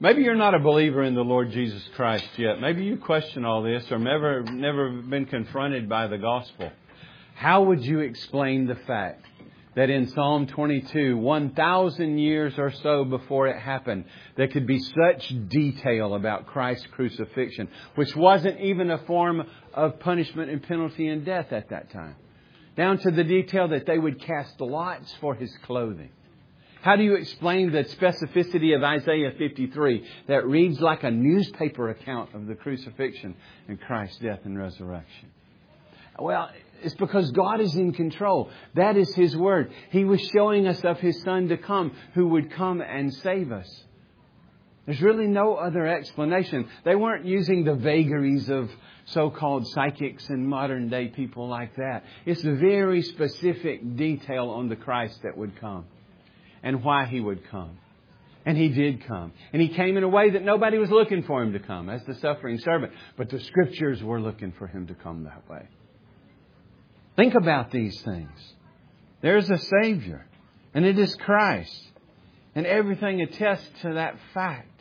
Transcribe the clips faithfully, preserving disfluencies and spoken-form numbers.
Maybe you're not a believer in the Lord Jesus Christ yet. Maybe you question all this or never, never been confronted by the gospel. How would you explain the fact that in Psalm twenty-two, one thousand years or so before it happened, there could be such detail about Christ's crucifixion, which wasn't even a form of punishment and penalty and death at that time, down to the detail that they would cast lots for His clothing? How do you explain the specificity of Isaiah fifty-three that reads like a newspaper account of the crucifixion and Christ's death and resurrection? Well, it's because God is in control. That is His Word. He was showing us of His Son to come, who would come and save us. There's really no other explanation. They weren't using the vagaries of so-called psychics and modern day people like that. It's a very specific detail on the Christ that would come and why He would come. And He did come. And He came in a way that nobody was looking for Him to come, as the suffering servant. But the Scriptures were looking for Him to come that way. Think about these things. There's a Savior, and it is Christ. And everything attests to that fact.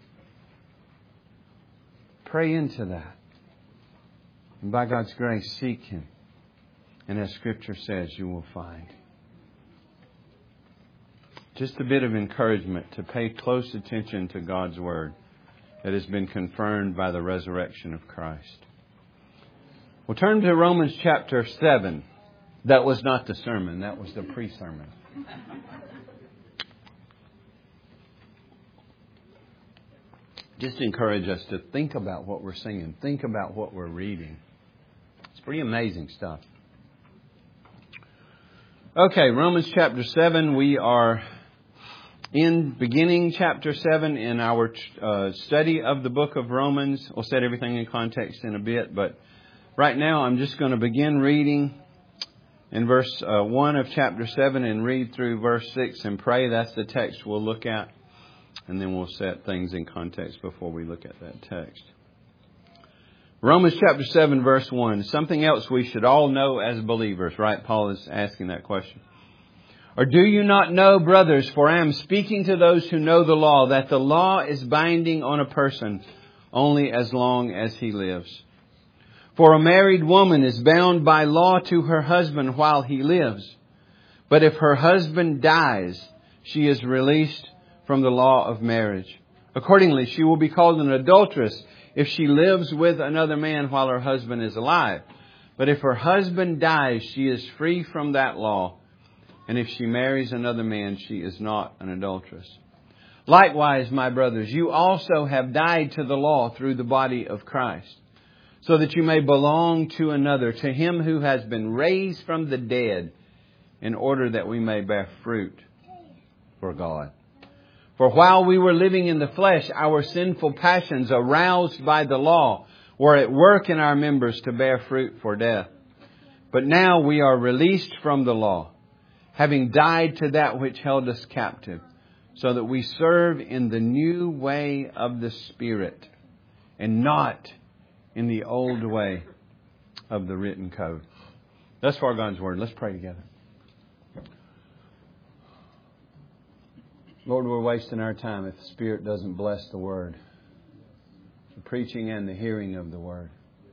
Pray into that. And by God's grace, seek Him. And as Scripture says, you will find. Just a bit of encouragement to pay close attention to God's Word that has been confirmed by the resurrection of Christ. We'll turn to Romans chapter seven. That was not the sermon. That was the pre-sermon. Just encourage us to think about what we're singing. Think about what we're reading. It's pretty amazing stuff. Okay, Romans chapter seven. We are in beginning chapter seven in our uh, study of the book of Romans. We'll set everything in context in a bit, but right now, I'm just going to begin reading in verse uh, one of chapter seven and read through verse six and pray. That's the text we'll look at. And then we'll set things in context before we look at that text. Romans chapter seven, verse one. Something else we should all know as believers, right? Paul is asking that question. Or do you not know, brothers, for I am speaking to those who know the law, that the law is binding on a person only as long as he lives. For a married woman is bound by law to her husband while he lives. But if her husband dies, she is released from the law of marriage. Accordingly, she will be called an adulteress if she lives with another man while her husband is alive. But if her husband dies, she is free from that law. And if she marries another man, she is not an adulteress. Likewise, my brothers, you also have died to the law through the body of Christ, so that you may belong to another, to Him who has been raised from the dead, in order that we may bear fruit for God. For while we were living in the flesh, our sinful passions, aroused by the law, were at work in our members to bear fruit for death. But now we are released from the law, having died to that which held us captive, so that we serve in the new way of the Spirit, and not in the old way of the written code. That's for God's Word. Let's pray together. Lord, we're wasting our time if the Spirit doesn't bless the Word, the preaching and the hearing of the Word.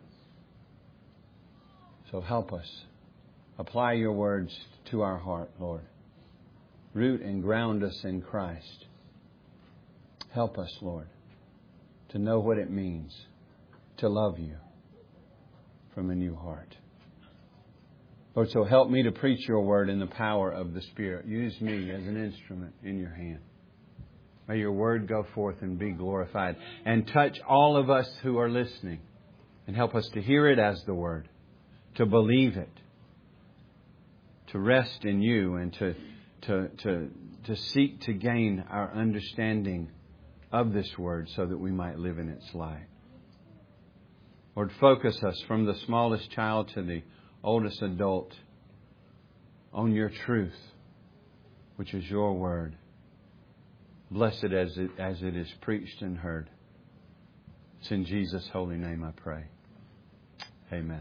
So help us. Apply your words to our heart, Lord. Root and ground us in Christ. Help us, Lord, to know what it means to love you from a new heart. Lord, so help me to preach your word in the power of the Spirit. Use me as an instrument in your hand. May your word go forth and be glorified. And touch all of us who are listening. And help us to hear it as the word. To believe it. To rest in you and to, to, to, to seek to gain our understanding of this word so that we might live in its light. Lord, focus us from the smallest child to the oldest adult on your truth, which is your word. Blessed as it, as it is preached and heard. It's in Jesus' holy name I pray. Amen.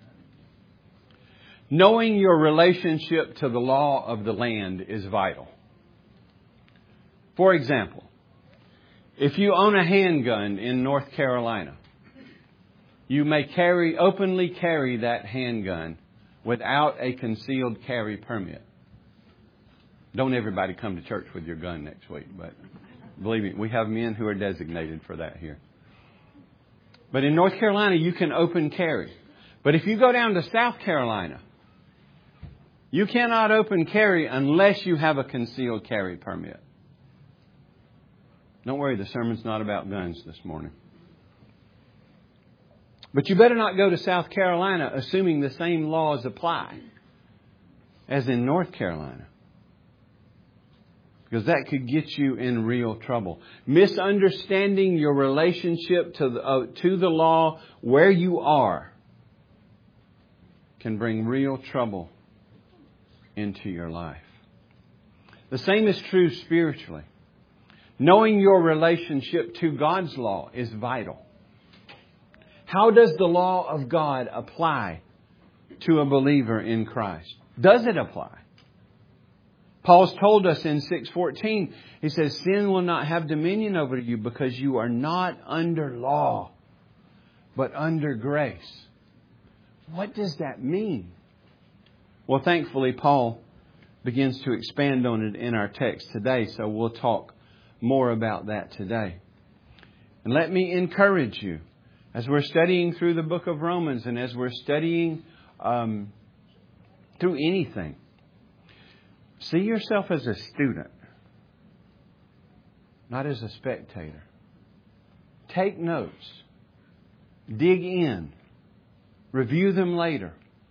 Knowing your relationship to the law of the land is vital. For example, If you own a handgun in North Carolina, you may carry, openly carry that handgun without a concealed carry permit. Don't everybody come to church with your gun next week, but believe me, we have men who are designated for that here. But in North Carolina, you can open carry. But if you go down to South Carolina, you cannot open carry unless you have a concealed carry permit. Don't worry, the sermon's not about guns this morning. But you better not go to South Carolina assuming the same laws apply as in North Carolina. Because that could get you in real trouble. Misunderstanding your relationship to the, uh, to the law where you are can bring real trouble into your life. The same is true spiritually. Knowing your relationship to God's law is vital. How does the law of God apply to a believer in Christ? Does it apply? Paul's told us in six fourteen, he says, sin will not have dominion over you because you are not under law, but under grace. What does that mean? Well, thankfully, Paul begins to expand on it in our text today, so we'll talk more about that today. And let me encourage you, as we're studying through the book of Romans and as we're studying um, through anything, see yourself as a student, not as a spectator. Take notes. Dig in. Review them later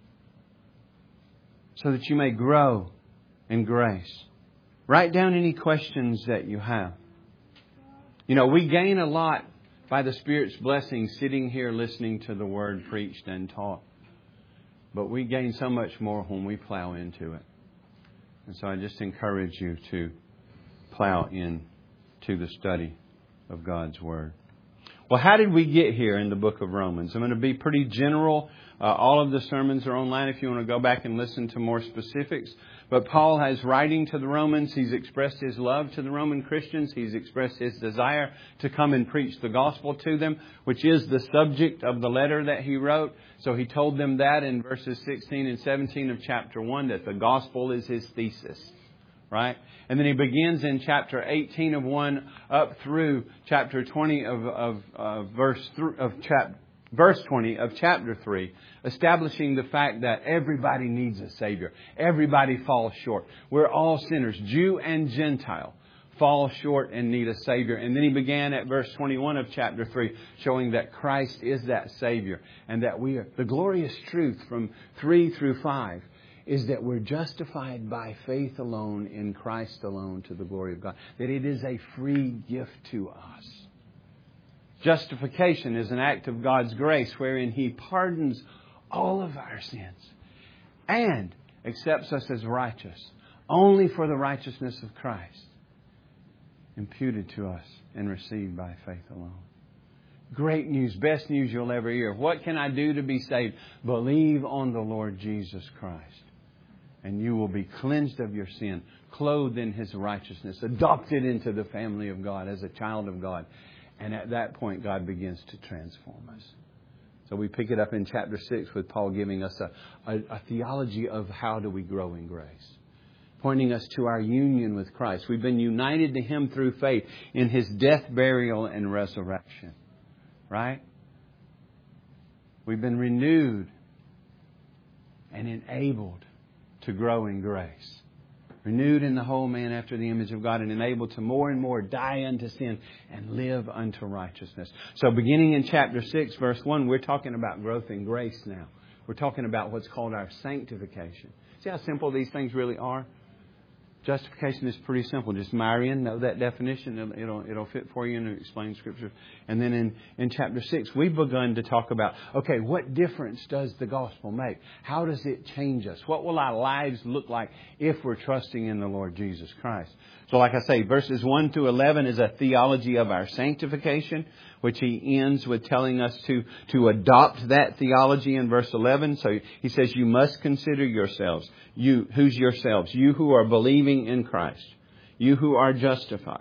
so that you may grow in grace. Write down any questions that you have. You know, we gain a lot by the Spirit's blessing sitting here listening to the Word preached and taught. But we gain so much more when we plow into it. And so I just encourage you to plow in to the study of God's Word. Well, how did we get here in the book of Romans? I'm going to be pretty general. Uh, all of the sermons are online if you want to go back and listen to more specifics. But Paul has writing to the Romans. He's expressed his love to the Roman Christians. He's expressed his desire to come and preach the gospel to them, which is the subject of the letter that he wrote. So he told them that in verses sixteen and seventeen of chapter one, that the gospel is his thesis. Right? And then he begins in chapter eighteen of one up through chapter twenty of, of uh, verse th- of chapter. Verse twenty of chapter three, establishing the fact that everybody needs a Savior. Everybody falls short. We're all sinners, Jew and Gentile, fall short and need a Savior. And then he began at verse twenty-one of chapter three, showing that Christ is that Savior. And that we are, the glorious truth from three through five is that we're justified by faith alone, in Christ alone, to the glory of God. That it is a free gift to us. Justification is an act of God's grace wherein He pardons all of our sins and accepts us as righteous only for the righteousness of Christ, imputed to us and received by faith alone. Great news, best news you'll ever hear. What can I do to be saved? Believe on the Lord Jesus Christ, and you will be cleansed of your sin, clothed in His righteousness, adopted into the family of God as a child of God. And at that point, God begins to transform us. So we pick it up in chapter six with Paul giving us a, a, a theology of how do we grow in grace. Pointing us to our union with Christ. We've been united to Him through faith in His death, burial, and resurrection. Right? We've been renewed and enabled to grow in grace. Renewed in the whole man after the image of God, and enabled to more and more die unto sin and live unto righteousness. So beginning in chapter six, verse one, we're talking about growth in grace now. We're talking about what's called our sanctification. See how simple these things really are? Justification is pretty simple. Just marry in, know that definition. It'll, it'll, it'll fit for you and explain Scripture. And then in, in chapter six, we've begun to talk about, okay, what difference does the gospel make? How does it change us? What will our lives look like if we're trusting in the Lord Jesus Christ? So like I say, verses one through eleven is a theology of our sanctification, which he ends with telling us to, to adopt that theology in verse eleven. So he says, you must consider yourselves. You, who's yourselves? You who are believing in Christ. You who are justified.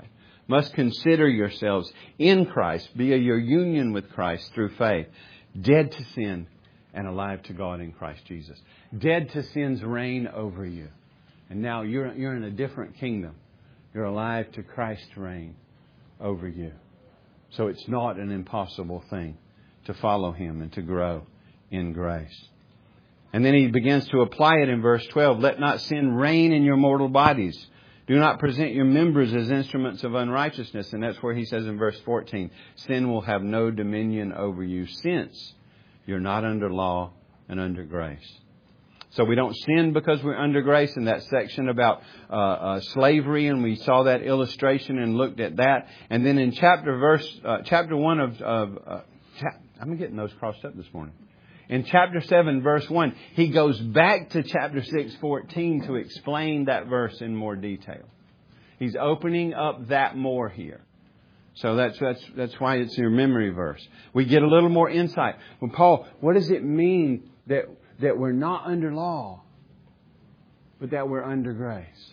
must consider yourselves in Christ, via your union with Christ through faith, dead to sin and alive to God in Christ Jesus. Dead to sin's reign over you. And now you're, you're in a different kingdom. You're alive to Christ's reign over you. So it's not an impossible thing to follow Him and to grow in grace. And then he begins to apply it in verse twelve. Let not sin reign in your mortal bodies. Do not present your members as instruments of unrighteousness. And that's where he says in verse fourteen, sin will have no dominion over you since you're not under law and under grace. So we don't sin because we're under grace. In that section about uh, uh, slavery, and we saw that illustration and looked at that. And then in chapter verse uh, chapter one of, of uh, cha- I'm getting those crossed up this morning. In chapter seven, verse one, he goes back to chapter six, fourteen to explain that verse in more detail. He's opening up that more here. So that's that's that's why it's your memory verse. We get a little more insight. Well, Paul, what does it mean that that we're not under law, but that we're under grace?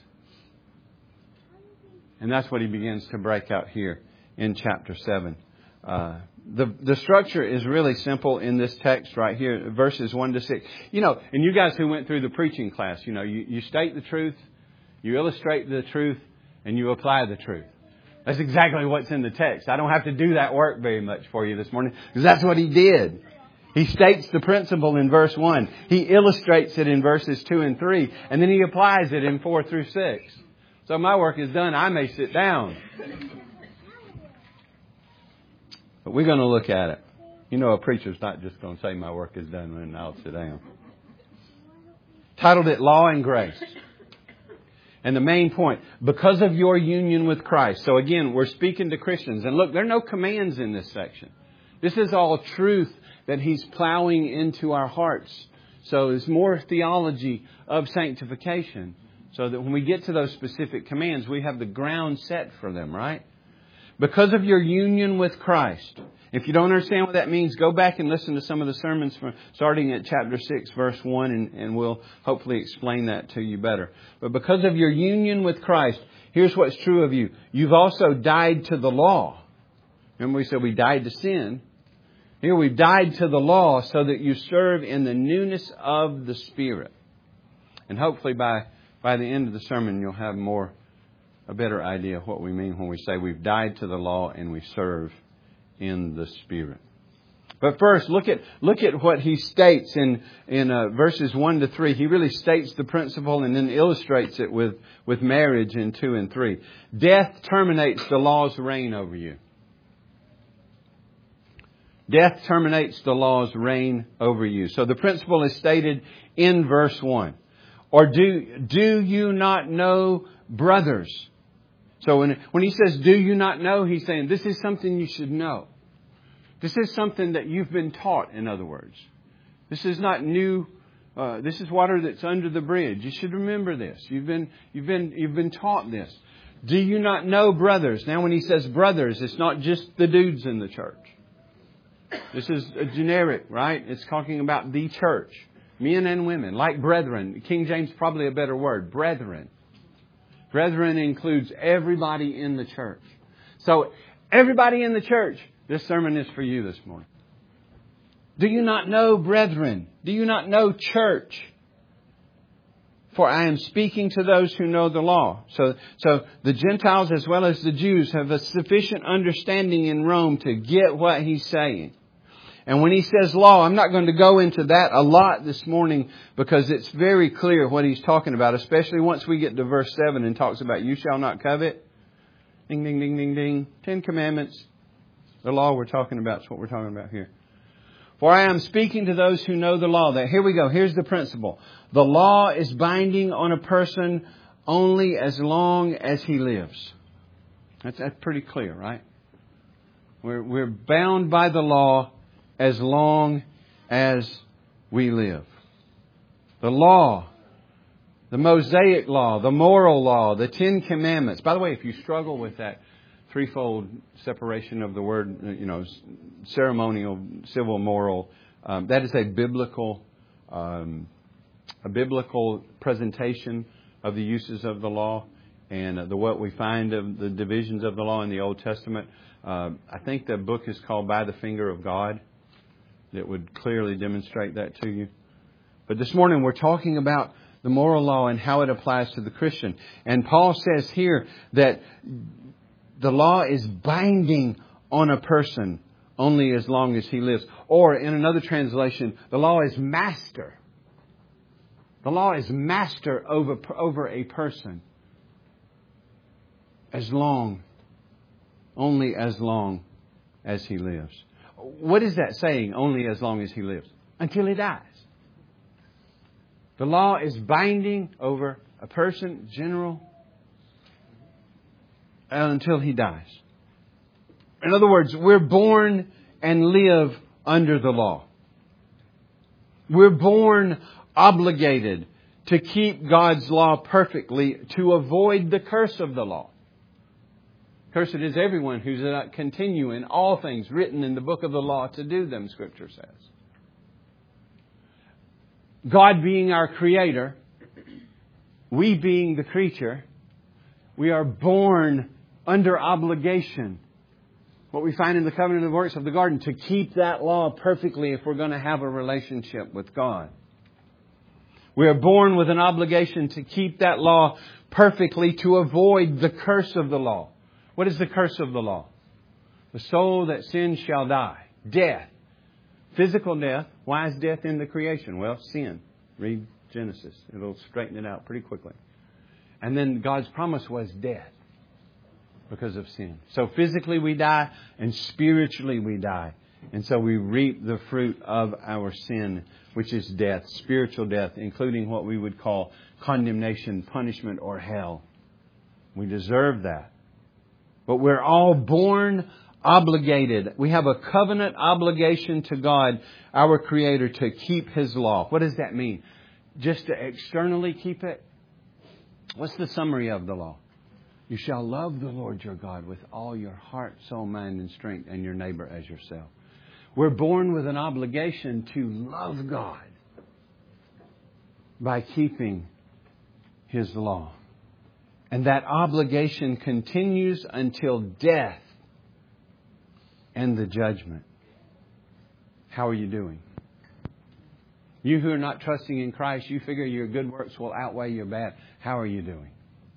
And that's what he begins to break out here in chapter seven. Uh, the the structure is really simple in this text right here, verses one to six. You know, and you guys who went through the preaching class, you know, you, you state the truth, you illustrate the truth, and you apply the truth. That's exactly what's in the text. I don't have to do that work very much for you this morning, because that's what he did. He states the principle in verse one. He illustrates it in verses two and three, and then he applies it in four through six. So my work is done. I may sit down. But we're going to look at it. You know, a preacher's not just going to say my work is done and I'll sit down. Titled it Law and Grace. And the main point, because of your union with Christ. So again, we're speaking to Christians. And look, there are no commands in this section. This is all truth that he's plowing into our hearts. So it's more theology of sanctification. So that when we get to those specific commands, we have the ground set for them, right? Because of your union with Christ. If you don't understand what that means, go back and listen to some of the sermons from starting at chapter six, verse one, and, and we'll hopefully explain that to you better. But because of your union with Christ, here's what's true of you. You've also died to the law. Remember we said we died to sin. Here we've died to the law so that you serve in the newness of the Spirit. And hopefully by, by the end of the sermon, you'll have more a better idea of what we mean when we say we've died to the law and we serve in the Spirit. But first, look at look at what he states in in uh, verses one to three. He really states the principle and then illustrates it with with marriage in two and three. Death terminates the law's reign over you. Death terminates the law's reign over you. So the principle is stated in verse one. Or do do you not know, brothers? So when, when he says, do you not know, he's saying this is something you should know. This is something that you've been taught, in other words. This is not new. Uh, this is water that's under the bridge. You should remember this. You've been, you've been, you've been taught this. Do you not know, brothers? Now when he says brothers, it's not just the dudes in the church. This is a generic, right? It's talking about the church. Men and women, like brethren. King James probably a better word. Brethren. Brethren includes everybody in the church. So, everybody in the church, this sermon is for you this morning. Do you not know, brethren? Do you not know, church? For I am speaking to those who know the law. So, so the Gentiles as well as the Jews have a sufficient understanding in Rome to get what he's saying. And when he says law, I'm not going to go into that a lot this morning because it's very clear what he's talking about, especially once we get to verse seven and talks about you shall not covet. Ding, ding, ding, ding, ding. Ten Commandments. The law we're talking about is what we're talking about here. For I am speaking to those who know the law. That here we go. Here's the principle. The law is binding on a person only as long as he lives. That's, that's pretty clear, right? We're, we're bound by the law as long as we live. The law, the Mosaic law, the moral law, the Ten Commandments. By the way, if you struggle with that threefold separation of the word, you know, ceremonial, civil, moral, um, that is a biblical, um, a biblical presentation of the uses of the law. and uh, the what we find of the divisions of the law in the Old Testament. Uh, I think the book is called By the Finger of God. That would clearly demonstrate that to you. But this morning we're talking about the moral law and how it applies to the Christian. And Paul says here that the law is binding on a person only as long as he lives. Or in another translation, the law is master. The law is master over, over a person as long, only as long as he lives. What is that saying, only as long as he lives? Until he dies. The law is binding over a person, general, until he dies. In other words, we're born and live under the law. We're born obligated to keep God's law perfectly to avoid the curse of the law. Cursed is everyone who does not continue in all things written in the book of the law to do them, Scripture says. God being our Creator, we being the creature, we are born under obligation. What we find in the covenant of works of the garden, to keep that law perfectly if we're going to have a relationship with God. We are born with an obligation to keep that law perfectly to avoid the curse of the law. What is the curse of the law? The soul that sins shall die. Death. Physical death. Why is death in the creation? Well, sin. Read Genesis. It'll straighten it out pretty quickly. And then God's promise was death because of sin. So physically we die and spiritually we die. And so we reap the fruit of our sin, which is death, spiritual death, including what we would call condemnation, punishment, or hell. We deserve that. But we're all born obligated. We have a covenant obligation to God, our Creator, to keep His law. What does that mean? Just to externally keep it? What's the summary of the law? You shall love the Lord your God with all your heart, soul, mind, and strength, and your neighbor as yourself. We're born with an obligation to love God by keeping His law. And that obligation continues until death and the judgment. How are you doing? You who are not trusting in Christ, you figure your good works will outweigh your bad. How are you doing?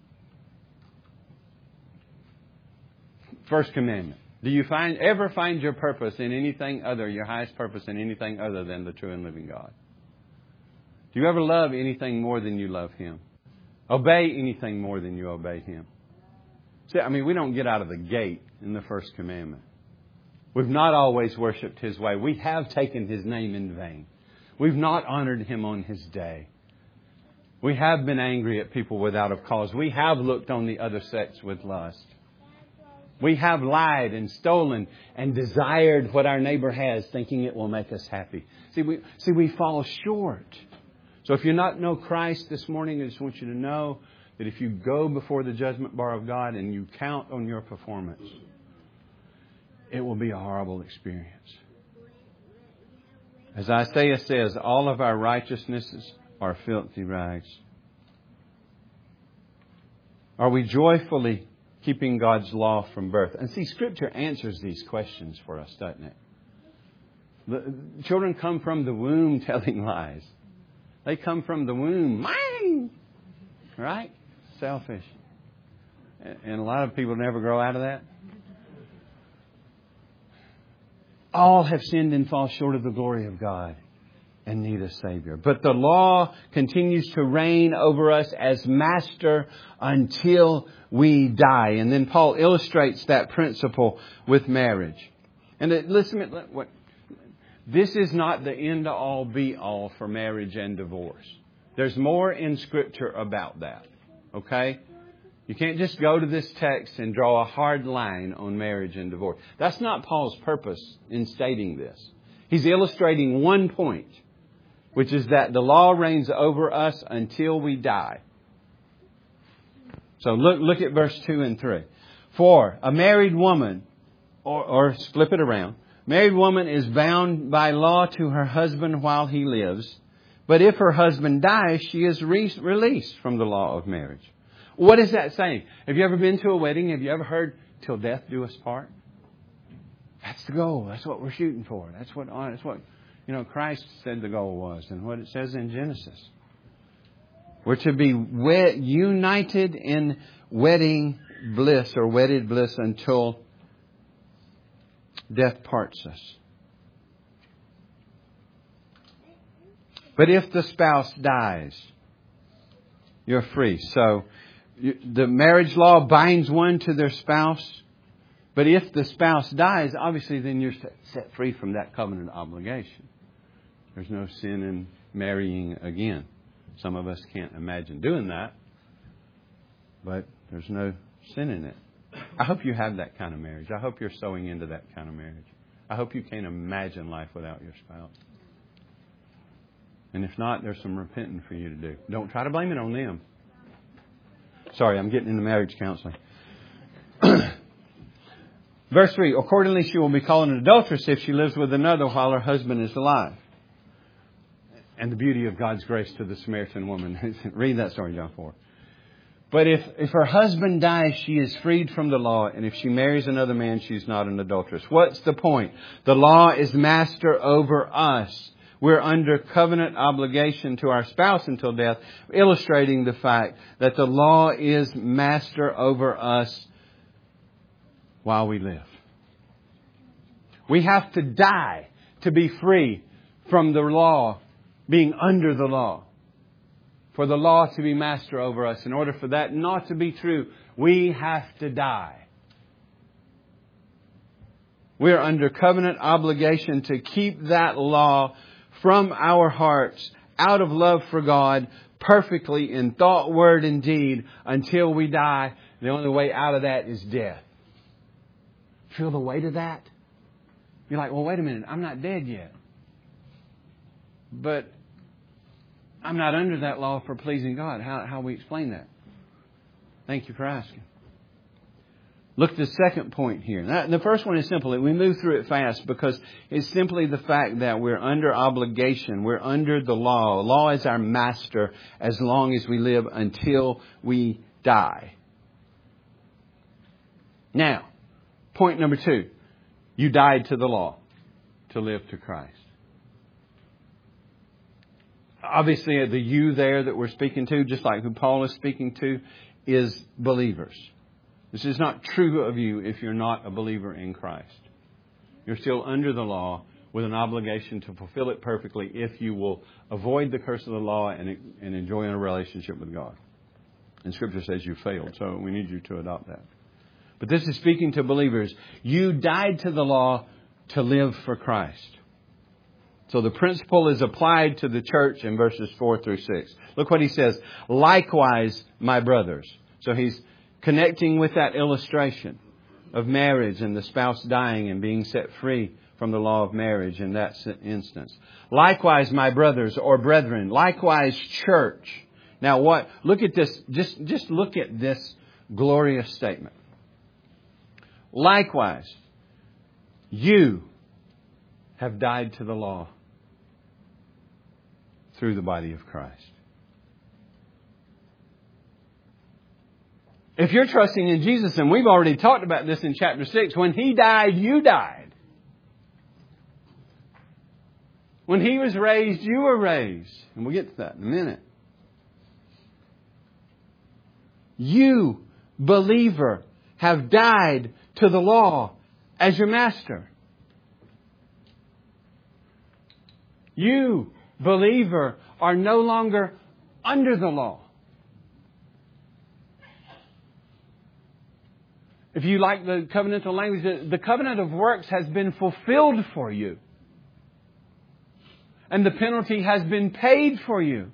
First commandment. Do you find ever find your purpose in anything other, your highest purpose in anything other than the true and living God? Do you ever love anything more than you love Him? Obey anything more than you obey Him? See, I mean, we don't get out of the gate in the first commandment. We've not always worshipped His way. We have taken His name in vain. We've not honored Him on His day. We have been angry at people without a cause. We have looked on the other sex with lust. We have lied and stolen and desired what our neighbor has, thinking it will make us happy. See, we see we fall short. So if you not know Christ this morning, I just want you to know that if you go before the judgment bar of God and you count on your performance, it will be a horrible experience. As Isaiah says, all of our righteousnesses are filthy rags. Are we joyfully keeping God's law from birth? And see, Scripture answers these questions for us, doesn't it? The children come from the womb telling lies. They come from the womb. Mine! Right? Selfish. And a lot of people never grow out of that. All have sinned and fall short of the glory of God and need a Savior. But the law continues to reign over us as master until we die. And then Paul illustrates that principle with marriage. And it, listen, what, this is not the end-all, be-all for marriage and divorce. There's more in Scripture about that. Okay? You can't just go to this text and draw a hard line on marriage and divorce. That's not Paul's purpose in stating this. He's illustrating one point, which is that the law reigns over us until we die. So look, look at verse two and three. For a married woman, or, or flip it around, married woman is bound by law to her husband while he lives. But if her husband dies, she is re- released from the law of marriage. What is that saying? Have you ever been to a wedding? Have you ever heard, till death do us part? That's the goal. That's what we're shooting for. That's what, that's what, you know, Christ said the goal was, and what it says in Genesis. We're to be wed, united in wedding bliss or wedded bliss until death parts us. But if the spouse dies, you're free. So you, the marriage law binds one to their spouse. But if the spouse dies, obviously then you're set, set free from that covenant obligation. There's no sin in marrying again. Some of us can't imagine doing that. But there's no sin in it. I hope you have that kind of marriage. I hope you're sowing into that kind of marriage. I hope you can't imagine life without your spouse. And if not, there's some repenting for you to do. Don't try to blame it on them. Sorry, I'm getting into marriage counseling. Verse three, accordingly she will be called an adulteress if she lives with another while her husband is alive. And the beauty of God's grace to the Samaritan woman. Read that story, John four. But if, if her husband dies, she is freed from the law. And if she marries another man, she's not an adulteress. What's the point? The law is master over us. We're under covenant obligation to our spouse until death, illustrating the fact that the law is master over us while we live. We have to die to be free from the law, being under the law. For the law to be master over us. In order for that not to be true, we have to die. We're under covenant obligation to keep that law from our hearts, out of love for God, perfectly in thought, word, and deed, until we die. The only way out of that is death. Feel the weight of that? You're like, well, wait a minute, I'm not dead yet. But I'm not under that law for pleasing God. How how we explain that? Thank you for asking. Look at the second point here. Now, the first one is simple. We move through it fast because it's simply the fact that we're under obligation. We're under the law. Law is our master as long as we live until we die. Now, point number two. You died to the law to live to Christ. Obviously, the you there that we're speaking to, just like who Paul is speaking to, is believers. This is not true of you if you're not a believer in Christ. You're still under the law with an obligation to fulfill it perfectly if you will avoid the curse of the law and, and enjoy a relationship with God. And Scripture says you failed, so we need you to adopt that. But this is speaking to believers. You died to the law to live for Christ. So the principle is applied to the church in verses four through six. Look what he says. Likewise, my brothers. So he's connecting with that illustration of marriage and the spouse dying and being set free from the law of marriage in that instance. Likewise, my brothers or brethren. Likewise, church. Now what? Look at this. Just, just look at this glorious statement. Likewise, you have died to the law through the body of Christ. If you're trusting in Jesus, and we've already talked about this in chapter six, when He died, you died. When He was raised, you were raised. And we'll get to that in a minute. You, believer, have died to the law as your master. You, believer, are no longer under the law. If you like the covenantal language, the covenant of works has been fulfilled for you. And the penalty has been paid for you.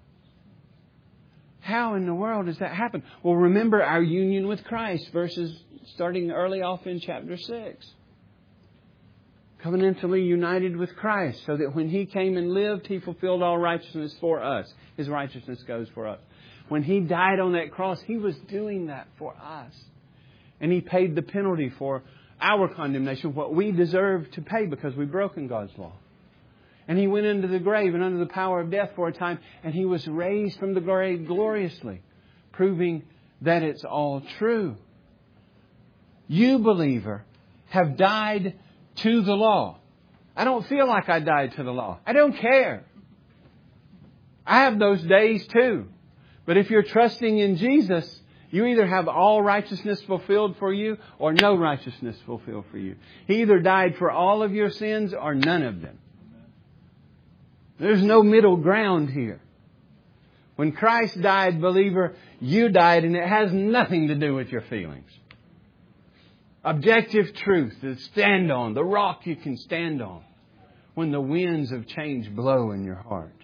How in the world does that happen? Well, remember our union with Christ, verses starting early off in chapter six. Covenantally united with Christ, so that when He came and lived, He fulfilled all righteousness for us. His righteousness goes for us. When He died on that cross, He was doing that for us. And He paid the penalty for our condemnation, what we deserve to pay because we've broken God's law. And He went into the grave and under the power of death for a time, and He was raised from the grave gloriously, proving that it's all true. You, believer, have died to the law. I don't feel like I died to the law. I don't care. I have those days too. But if you're trusting in Jesus, you either have all righteousness fulfilled for you or no righteousness fulfilled for you. He either died for all of your sins or none of them. There's no middle ground here. When Christ died, believer, you died, and it has nothing to do with your feelings. Objective truth to stand on, the rock you can stand on when the winds of change blow in your heart.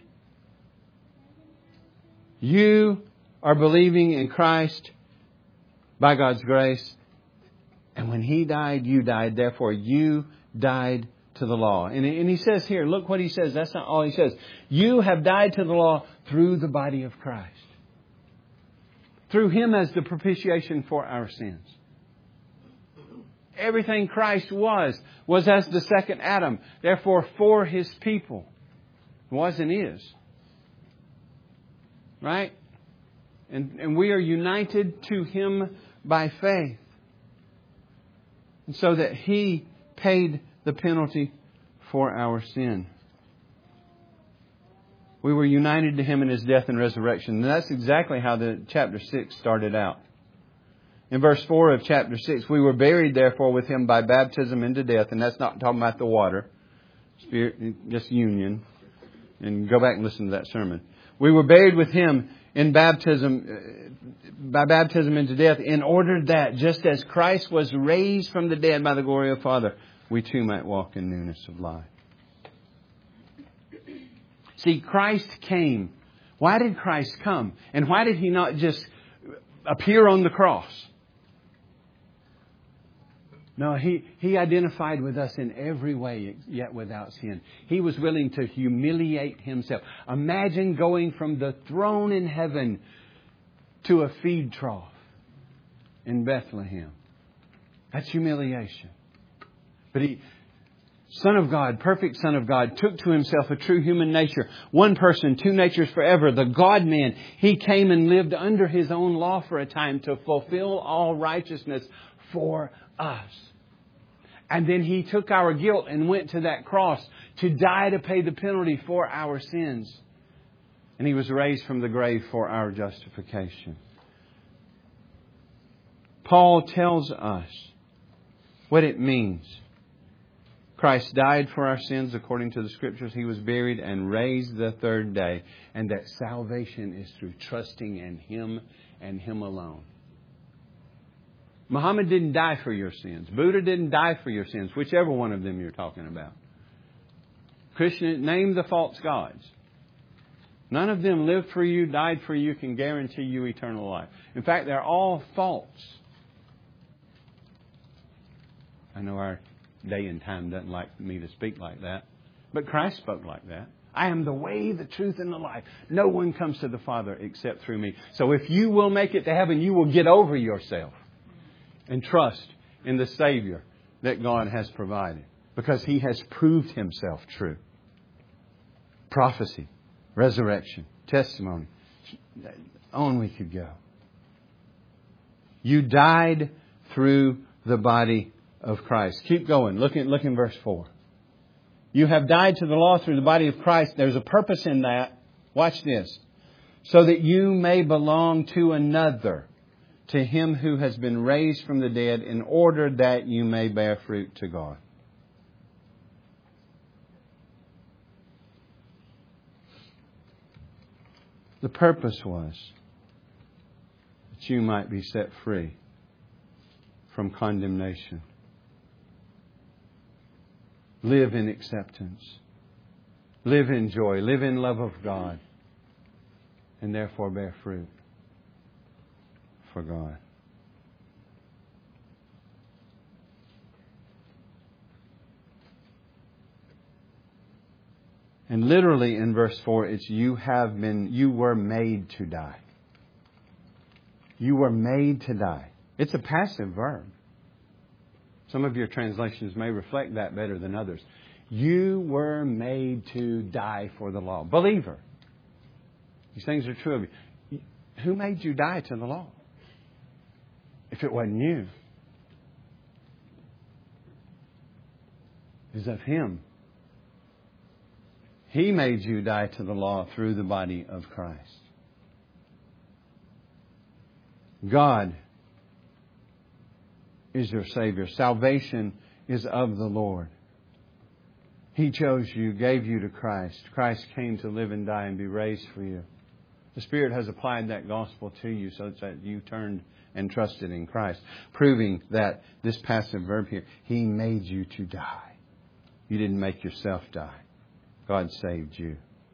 You are believing in Christ by God's grace. And when He died, you died. Therefore, you died to the law. And, and He says here, look what He says. That's not all He says. You have died to the law through the body of Christ. Through Him as the propitiation for our sins. Everything Christ was, was as the second Adam. Therefore, for His people. Was and is. Right? And, and we are united to Him by faith. And so that He paid the penalty for our sin. We were united to Him in His death and resurrection. And that's exactly how the chapter six started out. In verse four of chapter six, we were buried therefore with Him by baptism into death. And that's not talking about the water. Spirit, just union. And go back and listen to that sermon. We were buried with Him in baptism, by baptism into death, in order that just as Christ was raised from the dead by the glory of Father, we too might walk in newness of life. See, Christ came. Why did Christ come? And why did He not just appear on the cross? No, He, he identified with us in every way, yet without sin. He was willing to humiliate Himself. Imagine going from the throne in heaven to a feed trough in Bethlehem. That's humiliation. But He, Son of God, perfect Son of God, took to Himself a true human nature. One person, two natures forever. The God-man. He came and lived under His own law for a time to fulfill all righteousness for us. And then He took our guilt and went to that cross to die to pay the penalty for our sins. And He was raised from the grave for our justification. Paul tells us what it means. Christ died for our sins according to the Scriptures. He was buried and raised the third day. And that salvation is through trusting in Him and Him alone. Muhammad didn't die for your sins. Buddha didn't die for your sins. Whichever one of them you're talking about. Krishna, name the false gods. None of them lived for you, died for you, can guarantee you eternal life. In fact, they're all false. I know our day and time doesn't like me to speak like that. But Christ spoke like that. I am the way, the truth, and the life. No one comes to the Father except through me. So if you will make it to heaven, you will get over yourself and trust in the Savior that God has provided. Because He has proved Himself true. Prophecy, resurrection, testimony. On we could go. You died through the body of Christ. Keep going. Look in, look in verse four. You have died to the law through the body of Christ. There's a purpose in that. Watch this. So that you may belong to another, to Him who has been raised from the dead, in order that you may bear fruit to God. The purpose was that you might be set free from condemnation. Live in acceptance. Live in joy. Live in love of God. And therefore bear fruit for God. And literally in verse four, it's you have been, you were made to die. You were made to die. It's a passive verb. Some of your translations may reflect that better than others. You were made to die for the law. Believer. These things are true of you. Who made you die to the law? if it wasn't you. It's of Him. He made you die to the law through the body of Christ. God is your Savior. Salvation is of the Lord. He chose you, gave you to Christ. Christ came to live and die and be raised for you. The Spirit has applied that gospel to you so that you turned and trusted in Christ, proving that this passive verb here, He made you to die. You didn't make yourself die. God saved you.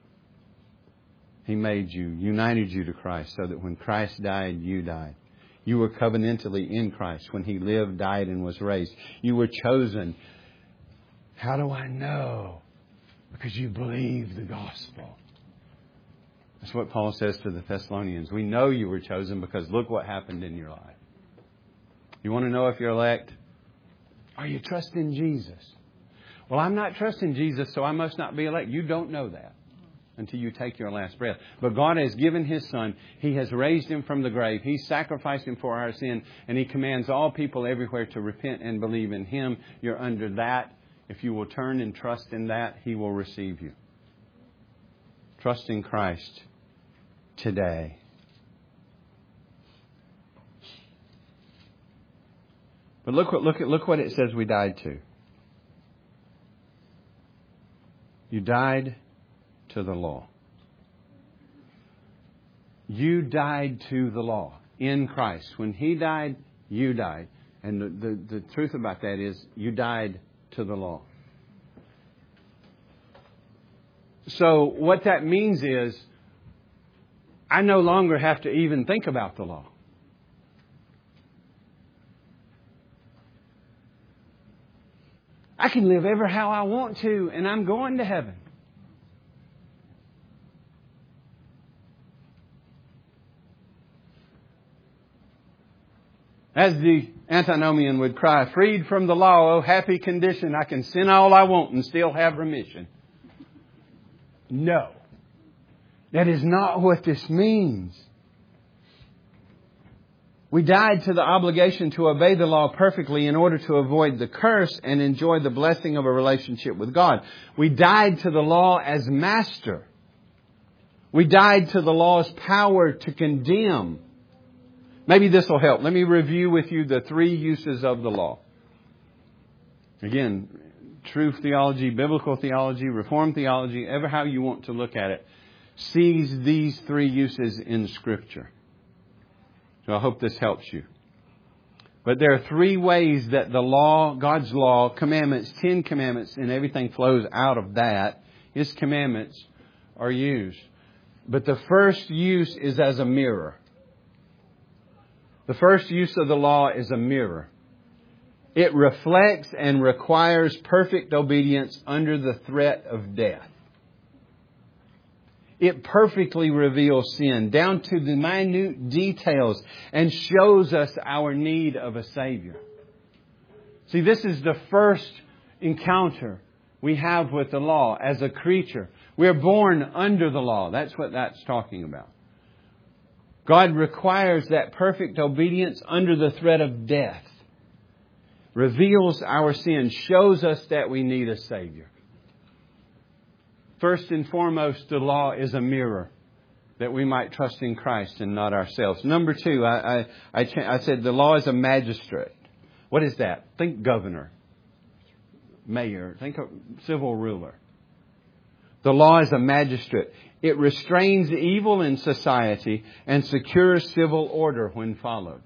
He made you, united you to Christ so that when Christ died, you died. You were covenantally in Christ when He lived, died, and was raised. You were chosen. How do I know? Because you believe the gospel. That's what Paul says to the Thessalonians. We know you were chosen because look what happened in your life. You want to know if you're elect? Are you trusting Jesus? Well, I'm not trusting Jesus, so I must not be elect. You don't know that until you take your last breath. But God has given His Son. He has raised Him from the grave. He sacrificed Him for our sin. And He commands all people everywhere to repent and believe in Him. You're under that. If you will turn and trust in that, He will receive you. Trust in Christ today. But look what look at look what it says we died to. You died to the law. You died to the law in Christ. When He died, you died. And the, the, the truth about that is you died to the law. So what that means is I no longer have to even think about the law. I can live ever how I want to, and I'm going to heaven. As the antinomian would cry, freed from the law, oh happy condition, I can sin all I want and still have remission. No. That is not what this means. We died to the obligation to obey the law perfectly in order to avoid the curse and enjoy the blessing of a relationship with God. We died to the law as master. We died to the law's power to condemn. Maybe this will help. Let me review with you the three uses of the law. Again, true theology, biblical theology, Reformed theology, ever how you want to look at it, sees these three uses in Scripture. So I hope this helps you. But there are three ways that the law, God's law, commandments, Ten Commandments, and everything flows out of that. His commandments are used. But the first use is as a mirror. The first use of the law is a mirror. It reflects and requires perfect obedience under the threat of death. It perfectly reveals sin down to the minute details and shows us our need of a Savior. See, this is the first encounter we have with the law as a creature. We're born under the law. That's what that's talking about. God requires that perfect obedience under the threat of death. Reveals our sin, shows us that we need a Savior. First and foremost, the law is a mirror that we might trust in Christ and not ourselves. Number two, I, I, I, I said the law is a magistrate. What is that? Think governor, mayor, think of civil ruler. The law is a magistrate. It restrains evil in society and secures civil order when followed.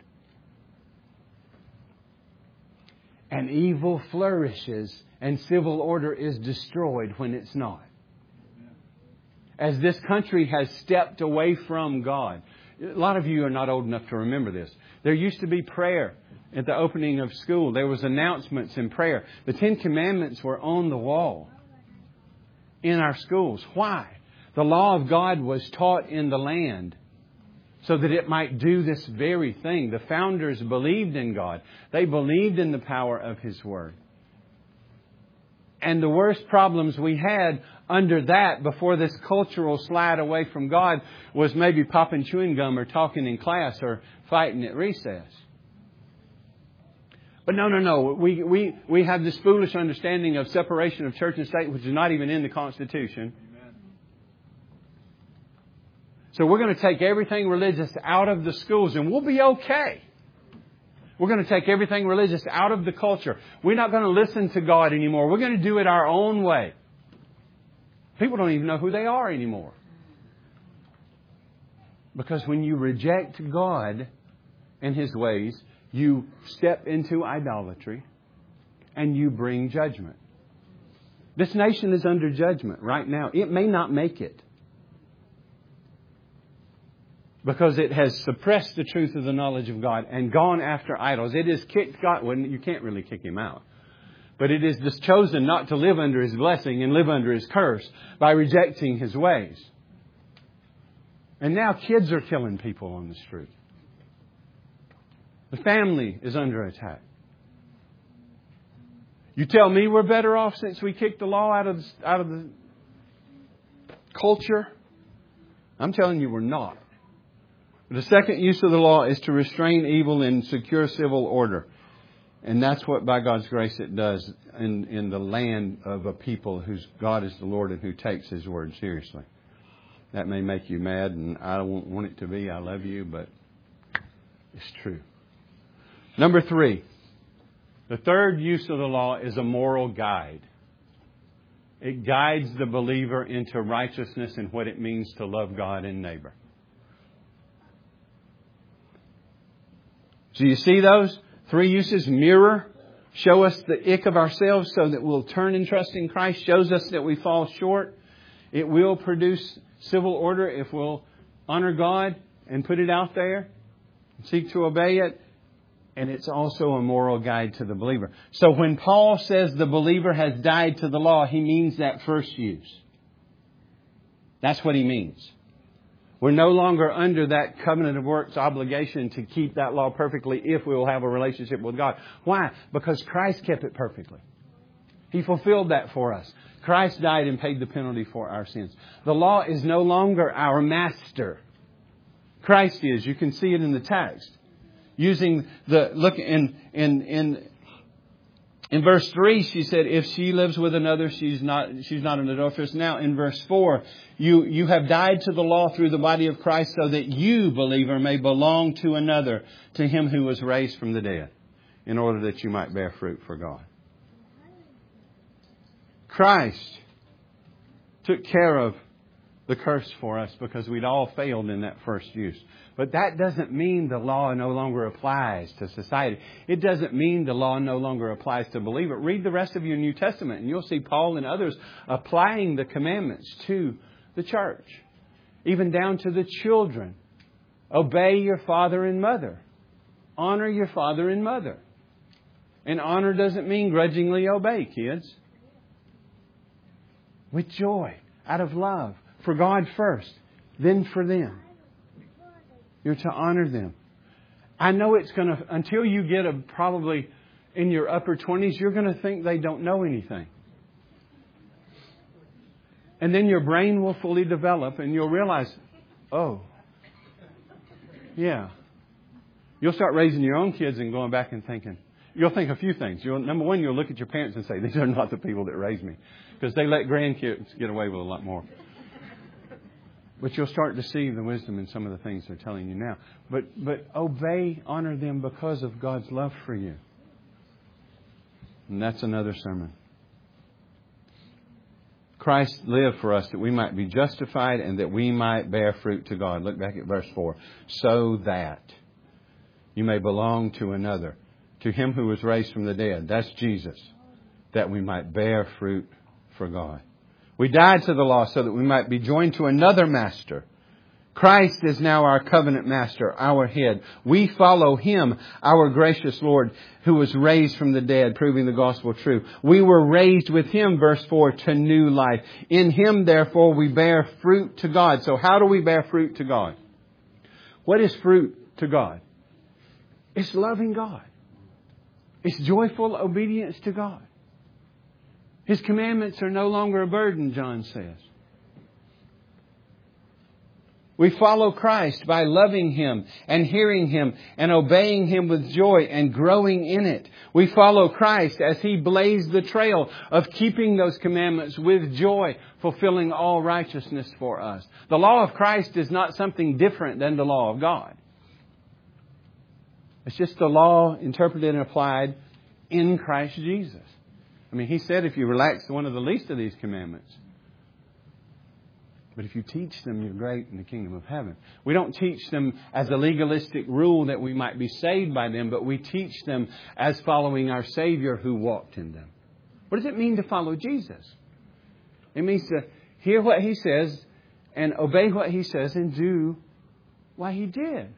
And evil flourishes and civil order is destroyed when it's not. As this country has stepped away from God. A lot of you are not old enough to remember this. There used to be prayer at the opening of school. There was announcements in prayer. The Ten Commandments were on the wall in our schools. Why? The law of God was taught in the land so that it might do this very thing. The founders believed in God. They believed in the power of His Word. And the worst problems we had under that, before this cultural slide away from God, was maybe popping chewing gum or talking in class or fighting at recess. But no, no, no. We, we, we have this foolish understanding of separation of church and state, which is not even in the Constitution. Amen. So we're going to take everything religious out of the schools and we'll be okay. We're going to take everything religious out of the culture. We're not going to listen to God anymore. We're going to do it our own way. People don't even know who they are anymore. Because when you reject God and His ways, you step into idolatry and you bring judgment. This nation is under judgment right now. It may not make it. Because it has suppressed the truth of the knowledge of God and gone after idols. It has kicked God. Well, you can't really kick Him out. But it is just chosen not to live under His blessing and live under His curse by rejecting His ways. And now kids are killing people on the street. The family is under attack. You tell me we're better off since we kicked the law out of the, out of the culture? I'm telling you we're not. The second use of the law is to restrain evil and secure civil order. And that's what, by God's grace, it does in, in the land of a people whose God is the Lord and who takes His word seriously. That may make you mad, and I don't want it to be. I love you, but it's true. Number three, the third use of the law is a moral guide. It guides the believer into righteousness and what it means to love God and neighbor. So you see those three uses? Mirror, show us the ick of ourselves so that we'll turn and trust in Christ. Shows us that we fall short. It will produce civil order if we'll honor God and put it out there, seek to obey it. And it's also a moral guide to the believer. So when Paul says the believer has died to the law, he means that first use. That's what he means. We're no longer under that covenant of works obligation to keep that law perfectly if we will have a relationship with God. Why? Because Christ kept it perfectly. He fulfilled that for us. Christ died and paid the penalty for our sins. The law is no longer our master. Christ is. You can see it in the text. Using the, look in, in, in, in verse three, she said, if she lives with another, she's not, she's not an adulteress. Now in verse four, you, you have died to the law through the body of Christ so that you, believer, may belong to another, to Him who was raised from the dead, in order that you might bear fruit for God. Christ took care of the curse for us because we'd all failed in that first use. But that doesn't mean the law no longer applies to society. It doesn't mean the law no longer applies to believer. Read the rest of your New Testament and you'll see Paul and others applying the commandments to the church. Even down to the children. Obey your father and mother. Honor your father and mother. And honor doesn't mean grudgingly obey, kids. With joy, out of love. For God first, then for them. You're to honor them. I know it's going to, until you get a probably in your upper twenties, you're going to think they don't know anything. And then your brain will fully develop and you'll realize, oh, yeah. You'll start raising your own kids and going back and thinking. You'll think a few things. You'll, number one, you'll look at your parents and say, these are not the people that raised me. Because they let grandkids get away with a lot more. But you'll start to see the wisdom in some of the things they're telling you now. But but obey, honor them because of God's love for you. And that's another sermon. Christ lived for us that we might be justified and that we might bear fruit to God. Look back at verse four. So that you may belong to another, to Him who was raised from the dead. That's Jesus. That we might bear fruit for God. We died to the law so that we might be joined to another master. Christ is now our covenant master, our head. We follow Him, our gracious Lord, who was raised from the dead, proving the gospel true. We were raised with Him, verse four, to new life. In Him, therefore, we bear fruit to God. So how do we bear fruit to God? What is fruit to God? It's loving God. It's joyful obedience to God. His commandments are no longer a burden, John says. We follow Christ by loving Him and hearing Him and obeying Him with joy and growing in it. We follow Christ as He blazed the trail of keeping those commandments with joy, fulfilling all righteousness for us. The law of Christ is not something different than the law of God. It's just the law interpreted and applied in Christ Jesus. I mean, He said if you relax one of the least of these commandments, but if you teach them, you're great in the kingdom of heaven. We don't teach them as a legalistic rule that we might be saved by them, but we teach them as following our Savior who walked in them. What does it mean to follow Jesus? It means to hear what He says and obey what He says and do what He did.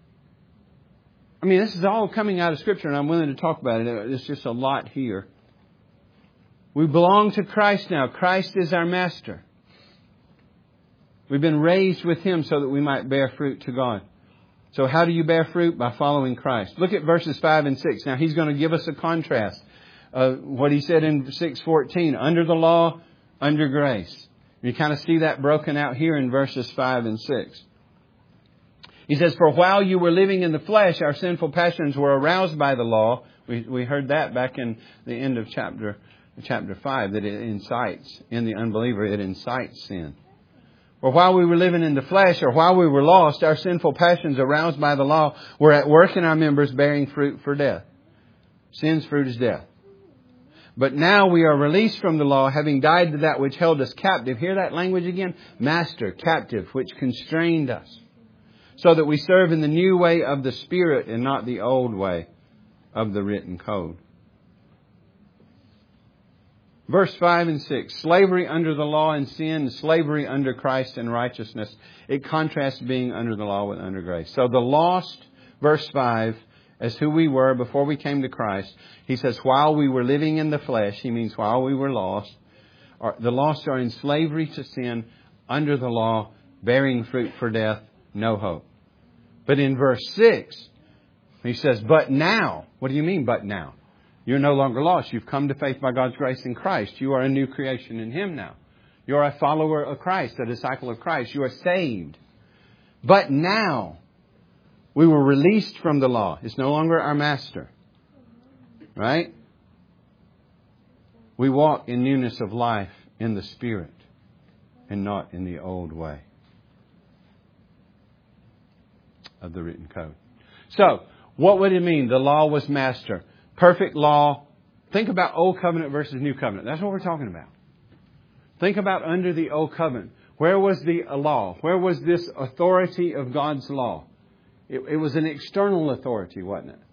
I mean, this is all coming out of Scripture, and I'm willing to talk about it. There's just a lot here. We belong to Christ now. Christ is our master. We've been raised with Him so that we might bear fruit to God. So how do you bear fruit? By following Christ. Look at verses five and six. Now He's going to give us a contrast of what He said in six fourteen. Under the law, under grace. You kind of see that broken out here in verses five and six. He says, for while you were living in the flesh, our sinful passions were aroused by the law. We, we heard that back in the end of chapter, chapter five, that it incites, in the unbeliever, it incites sin. For while we were living in the flesh, or while we were lost, our sinful passions aroused by the law were at work in our members, bearing fruit for death. Sin's fruit is death. But now we are released from the law, having died to that which held us captive. Hear that language again? Master, captive, which constrained us. So that we serve in the new way of the Spirit and not the old way of the written code. Verse five and six. Slavery under the law and sin, slavery under Christ and righteousness. It contrasts being under the law with under grace. So the lost, verse five, as who we were before we came to Christ. He says, while we were living in the flesh, he means while we were lost. The lost are in slavery to sin, under the law, bearing fruit for death, no hope. But in verse six, he says, but now. What do you mean, but now? You're no longer lost. You've come to faith by God's grace in Christ. You are a new creation in Him now. You're a follower of Christ, a disciple of Christ. You are saved. But now, we were released from the law. It's no longer our master. Right? We walk in newness of life in the Spirit and not in the old way of the written code. So, what would it mean? The law was master. Perfect law. Think about Old Covenant versus New Covenant. That's what we're talking about. Think about under the Old Covenant. Where was the law? Where was this authority of God's law? It, it was an external authority, wasn't it?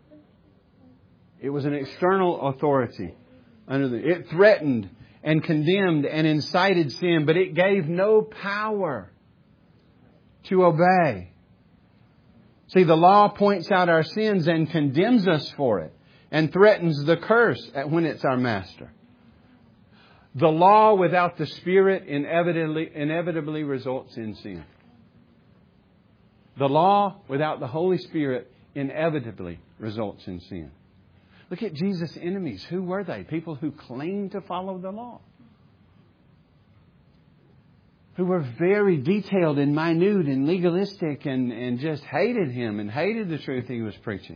It was an external authority. Under the, it threatened and condemned and incited sin, but it gave no power to obey. See, the law points out our sins and condemns us for it, and threatens the curse when it's our master. The law without the Spirit inevitably, inevitably results in sin. The law without the Holy Spirit inevitably results in sin. Look at Jesus' enemies. Who were they? People who claimed to follow the law. Who were very detailed and minute and legalistic and, and just hated Him and hated the truth He was preaching.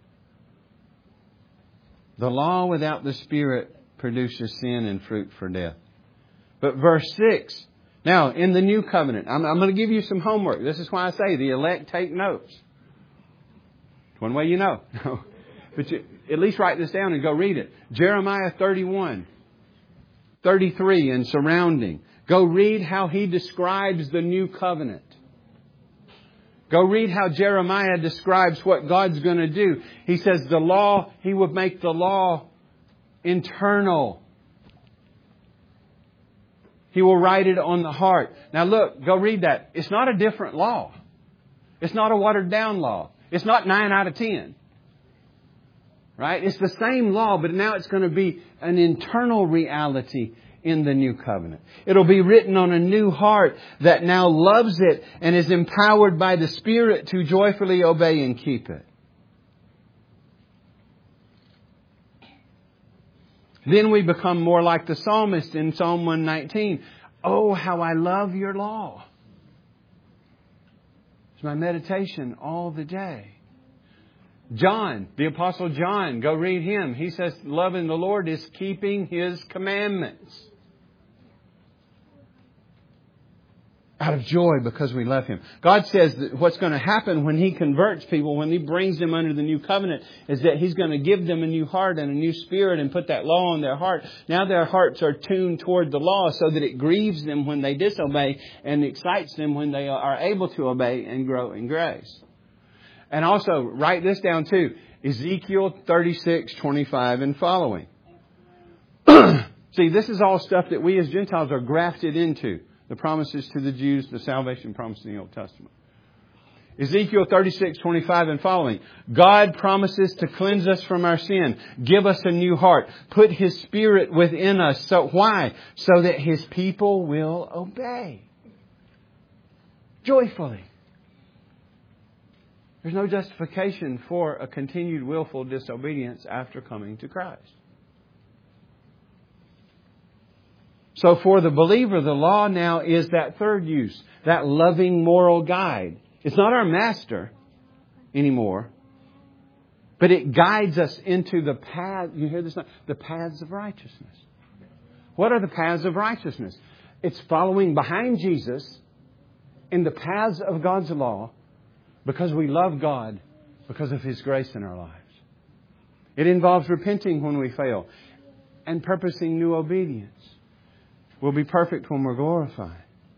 The law without the Spirit produces sin and fruit for death. But verse six. Now, in the new covenant, I'm, I'm going to give you some homework. This is why I say the elect take notes. One way you know. But you, at least write this down and go read it. Jeremiah thirty-one, thirty-three and surrounding. Go read how he describes the new covenant. Go read how Jeremiah describes what God's going to do. He says the law, He would make the law internal. He will write it on the heart. Now look, go read that. It's not a different law. It's not a watered down law. It's not nine out of ten. Right? It's the same law, but now it's going to be an internal reality in the new covenant. It'll be written on a new heart that now loves it and is empowered by the Spirit to joyfully obey and keep it. Then we become more like the psalmist in Psalm one nineteen. Oh, how I love your law. It's my meditation all the day. John, the Apostle John, go read him. He says loving the Lord is keeping His commandments. Out of joy because we love Him. God says that what's going to happen when He converts people, when He brings them under the new covenant, is that He's going to give them a new heart and a new spirit and put that law on their heart. Now their hearts are tuned toward the law so that it grieves them when they disobey and excites them when they are able to obey and grow in grace. And also, write this down too. Ezekiel thirty-six twenty-five and following. See, this is all stuff that we as Gentiles are grafted into. The promises to the Jews, the salvation promise in the Old Testament. Ezekiel thirty-six twenty-five and following. God promises to cleanse us from our sin. Give us a new heart. Put His Spirit within us. So why? So that His people will obey. Joyfully. There's no justification for a continued willful disobedience after coming to Christ. So for the believer, the law now is that third use, that loving moral guide. It's not our master anymore, but it guides us into the path, you hear this now? The paths of righteousness. What are the paths of righteousness? It's following behind Jesus in the paths of God's law because we love God because of His grace in our lives. It involves repenting when we fail and purposing new obedience. We'll be perfect when we're glorified.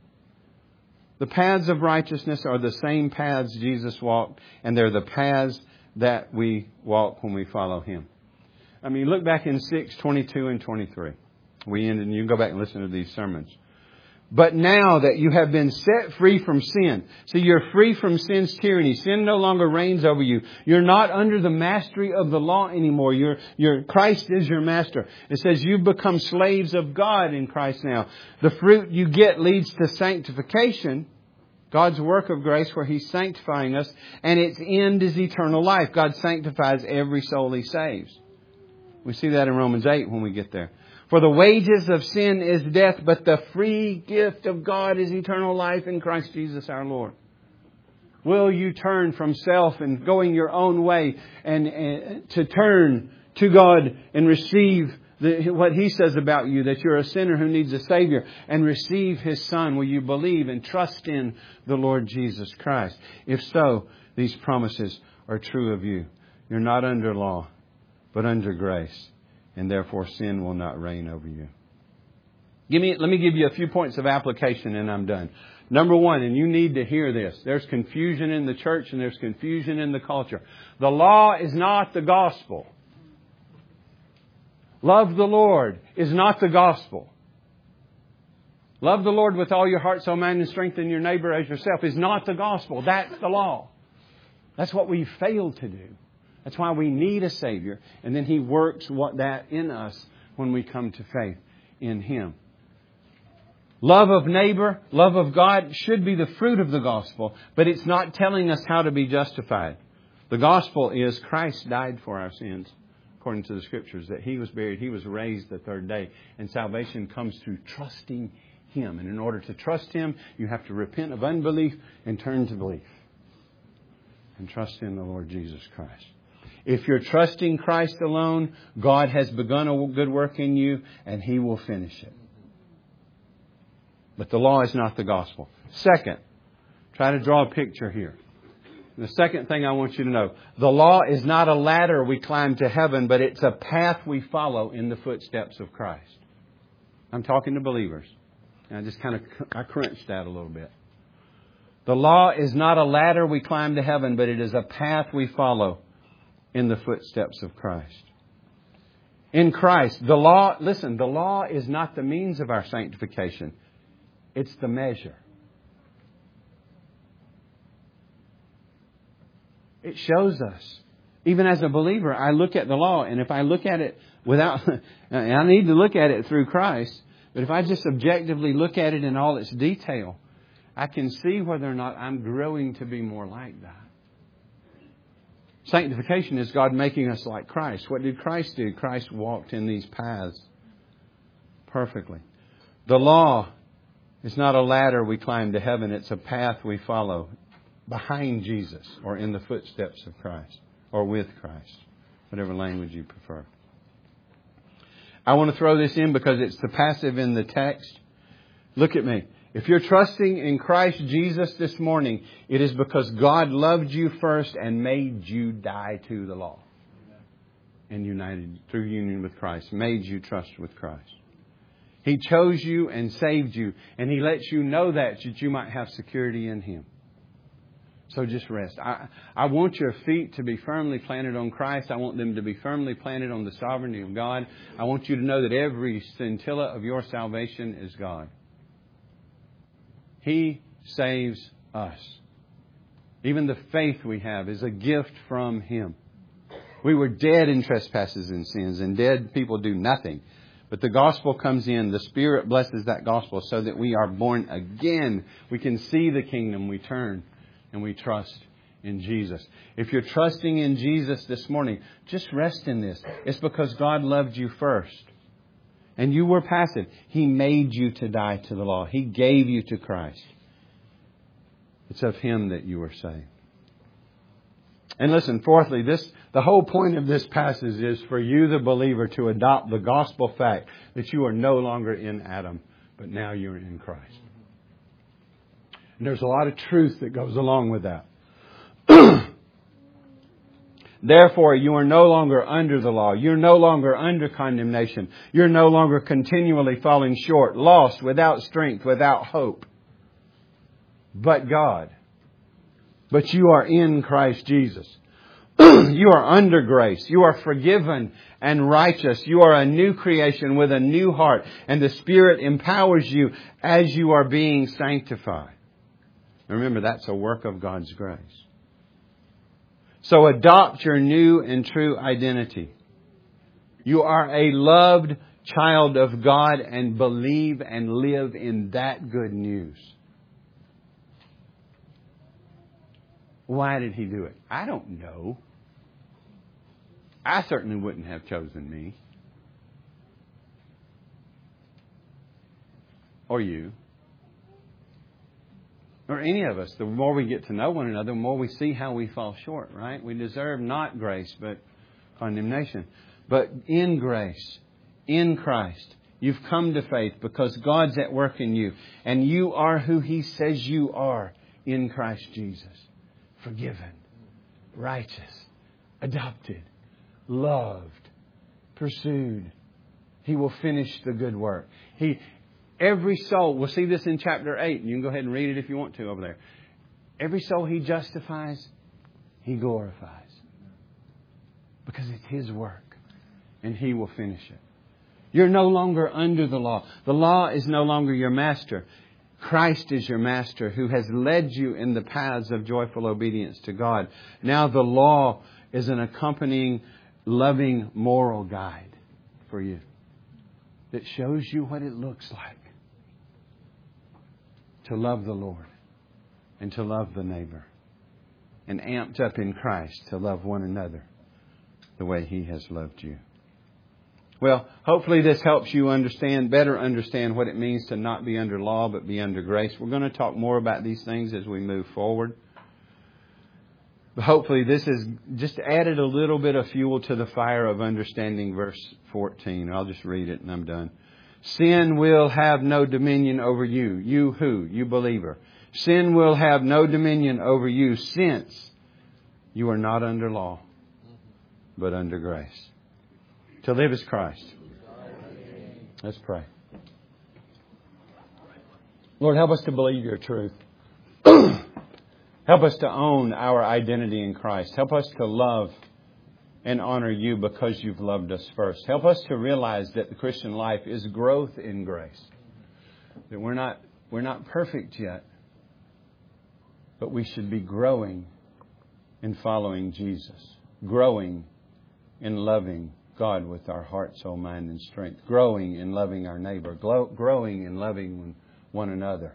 The paths of righteousness are the same paths Jesus walked, and they're the paths that we walk when we follow Him. I mean, look back in six, twenty-two and twenty-three. We ended, and you can go back and listen to these sermons. But now that you have been set free from sin. See, you're free from sin's tyranny. Sin no longer reigns over you. You're not under the mastery of the law anymore. You're, you're, Christ is your master. It says you've become slaves of God in Christ now. The fruit you get leads to sanctification. God's work of grace where He's sanctifying us. And its end is eternal life. God sanctifies every soul He saves. We see that in Romans eight when we get there. For the wages of sin is death, but the free gift of God is eternal life in Christ Jesus our Lord. Will you turn from self and going your own way and, and to turn to God and receive the, what He says about you, that you're a sinner who needs a Savior, and receive His Son? Will you believe and trust in the Lord Jesus Christ? If so, these promises are true of you. You're not under law, but under grace. And therefore sin will not reign over you. Give me, let me give you a few points of application and I'm done. Number one, and you need to hear this. There's confusion in the church and there's confusion in the culture. The law is not the gospel. Love the Lord is not the gospel. Love the Lord with all your heart, soul, mind, and strength, and your neighbor as yourself is not the gospel. That's the law. That's what we failed to do. That's why we need a Savior. And then He works what that in us when we come to faith in Him. Love of neighbor, love of God should be the fruit of the gospel, but it's not telling us how to be justified. The gospel is Christ died for our sins, according to the Scriptures, that He was buried, He was raised the third day, and salvation comes through trusting Him. And in order to trust Him, you have to repent of unbelief and turn to belief. And trust in the Lord Jesus Christ. If you're trusting Christ alone, God has begun a good work in you and He will finish it. But the law is not the gospel. Second, try to draw a picture here. The second thing I want you to know, the law is not a ladder we climb to heaven, but it's a path we follow in the footsteps of Christ. I'm talking to believers. And I just kind of, I crunched that a little bit. The law is not a ladder we climb to heaven, but it is a path we follow in the footsteps of Christ. In Christ, the law, listen, the law is not the means of our sanctification. It's the measure. It shows us. Even as a believer, I look at the law, and if I look at it without, I need to look at it through Christ, but if I just objectively look at it in all its detail, I can see whether or not I'm growing to be more like that. Sanctification is God making us like Christ. What did Christ do? Christ walked in these paths perfectly. The law is not a ladder we climb to heaven. It's a path we follow behind Jesus or in the footsteps of Christ or with Christ, whatever language you prefer. I want to throw this in because it's the passive in the text. Look at me. If you're trusting in Christ Jesus this morning, it is because God loved you first and made you die to the law. And united through union with Christ, made you trust with Christ. He chose you and saved you, and He lets you know that, that you might have security in Him. So just rest. I, I want your feet to be firmly planted on Christ. I want them to be firmly planted on the sovereignty of God. I want you to know that every scintilla of your salvation is God. He saves us. Even the faith we have is a gift from Him. We were dead in trespasses and sins, and dead people do nothing. But the gospel comes in. The Spirit blesses that gospel so that we are born again. We can see the kingdom. We turn and we trust in Jesus. If you're trusting in Jesus this morning, just rest in this. It's because God loved you first. And you were passive. He made you to die to the law. He gave you to Christ. It's of Him that you were saved. And listen, fourthly, this the whole point of this passage is for you, the believer, to adopt the gospel fact that you are no longer in Adam, but now you're in Christ. And there's a lot of truth that goes along with that. Therefore, you are no longer under the law. You're no longer under condemnation. You're no longer continually falling short, lost, without strength, without hope. But God. But you are in Christ Jesus. You are under grace. You are forgiven and righteous. You are a new creation with a new heart. And the Spirit empowers you as you are being sanctified. Remember, that's a work of God's grace. So adopt your new and true identity. You are a loved child of God and believe and live in that good news. Why did He do it? I don't know. I certainly wouldn't have chosen me. Or you. Or any of us. The more we get to know one another, the more we see how we fall short, right? We deserve not grace, but condemnation. But in grace, in Christ, you've come to faith because God's at work in you. And you are who He says you are in Christ Jesus. Forgiven, righteous, adopted, loved, pursued. He will finish the good work. He, every soul, we'll see this in chapter eight. You can go ahead and read it if you want to over there. Every soul He justifies, He glorifies. Because it's His work. And He will finish it. You're no longer under the law. The law is no longer your master. Christ is your master who has led you in the paths of joyful obedience to God. Now the law is an accompanying, loving, moral guide for you that shows you what it looks like to love the Lord and to love the neighbor, and amped up in Christ to love one another the way He has loved you. Well, hopefully this helps you understand, better understand what it means to not be under law, but be under grace. We're going to talk more about these things as we move forward. But hopefully this has just added a little bit of fuel to the fire of understanding verse fourteen. I'll just read it and I'm done. Sin will have no dominion over you. You who? You believer. Sin will have no dominion over you since you are not under law, but under grace. To live is Christ. Let's pray. Lord, help us to believe Your truth. Help us to own our identity in Christ. Help us to love and honor You because You've loved us first. Help us to realize that the Christian life is growth in grace. That we're not, we're not perfect yet, but we should be growing in following Jesus. Growing in loving God with our heart, soul, mind, and strength. Growing in loving our neighbor. Glow, growing in loving one another.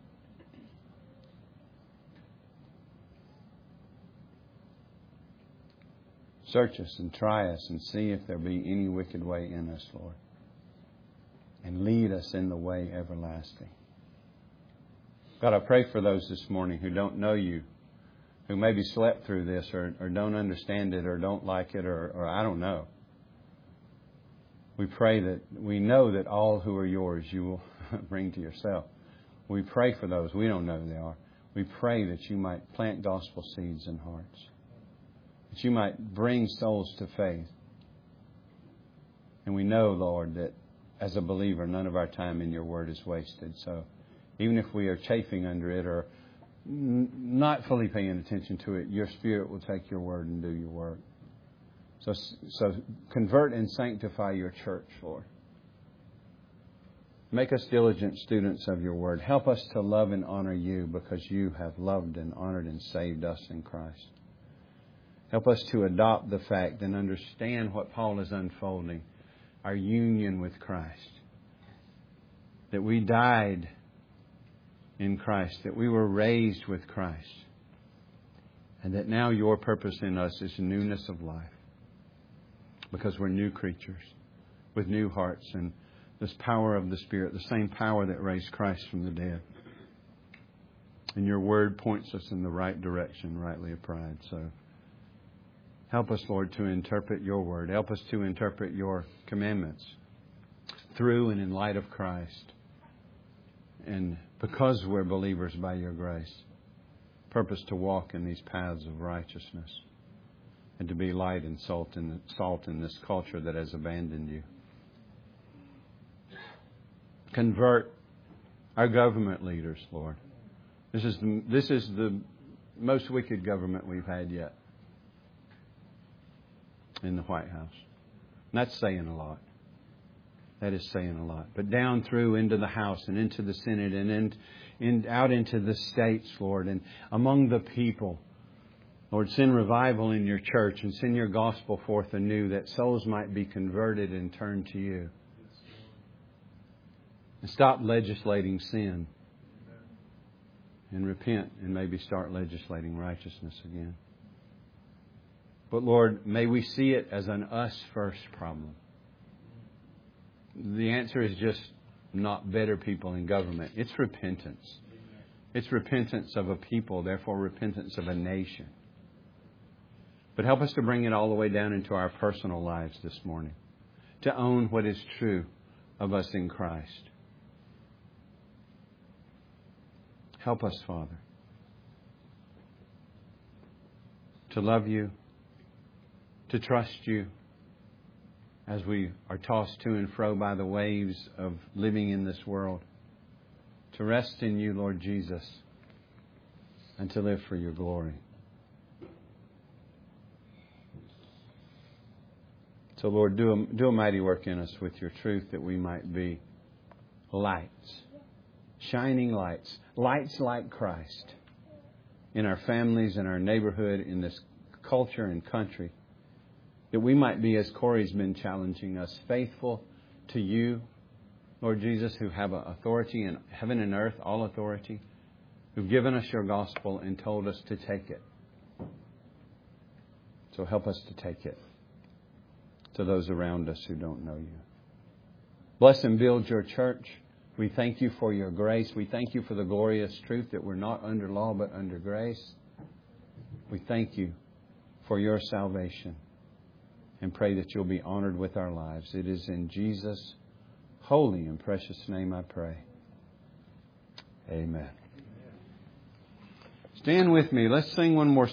Search us and try us and see if there be any wicked way in us, Lord. And lead us in the way everlasting. God, I pray for those this morning who don't know You, who maybe slept through this or, or don't understand it or don't like it or, or I don't know. We pray that we know that all who are yours you will bring to yourself. We pray for those. We don't know who they are. We pray that you might plant gospel seeds in hearts. That you might bring souls to faith. And we know, Lord, that as a believer, none of our time in your word is wasted. So even if we are chafing under it or n- not fully paying attention to it, your Spirit will take your word and do your work. So, so convert and sanctify your church, Lord. Make us diligent students of your word. Help us to love and honor you because you have loved and honored and saved us in Christ. Help us to adopt the fact and understand what Paul is unfolding. Our union with Christ. That we died in Christ. That we were raised with Christ. And that now your purpose in us is newness of life. Because we're new creatures with new hearts and this power of the Spirit, the same power that raised Christ from the dead. And your word points us in the right direction, rightly applied. So help us, Lord, to interpret your word. Help us to interpret your commandments through and in light of Christ. And because we're believers by your grace, purpose to walk in these paths of righteousness and to be light and salt in, salt in this culture that has abandoned you. Convert our government leaders, Lord. This is the, this is the most wicked government we've had yet. In the White House. And that's saying a lot. That is saying a lot. But down through into the House and into the Senate and in, in, out into the states, Lord, and among the people. Lord, send revival in your church and send your gospel forth anew that souls might be converted and turned to you. And stop legislating sin. And repent and maybe start legislating righteousness again. But Lord, may we see it as an us first problem. The answer is just not better people in government. It's repentance. It's repentance of a people, therefore repentance of a nation. But help us to bring it all the way down into our personal lives this morning. To own what is true of us in Christ. Help us, Father, to love you, to trust you as we are tossed to and fro by the waves of living in this world. To rest in you, Lord Jesus, and to live for your glory. So, Lord, do a, do a mighty work in us with your truth that we might be lights, shining lights, lights like Christ in our families, in our neighborhood, in this culture and country. That we might be, as Corey's been challenging us, faithful to you, Lord Jesus, who have authority in heaven and earth, all authority, who've given us your gospel and told us to take it. So help us to take it to those around us who don't know you. Bless and build your church. We thank you for your grace. We thank you for the glorious truth that we're not under law but under grace. We thank you for your salvation. And pray that you'll be honored with our lives. It is in Jesus' holy and precious name I pray. Amen. Stand with me. Let's sing one more